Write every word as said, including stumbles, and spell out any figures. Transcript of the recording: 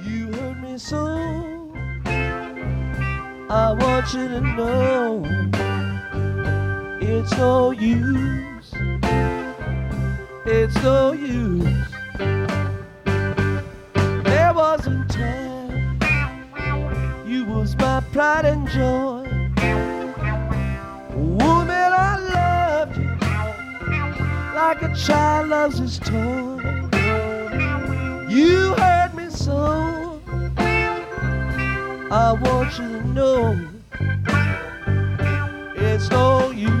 You hurt me so. I want you to know it's no use. It's no use. There was a time you was my pride and joy. Woman, I loved you like a child loves his toy. You hurt me so. I want you to know it's no use.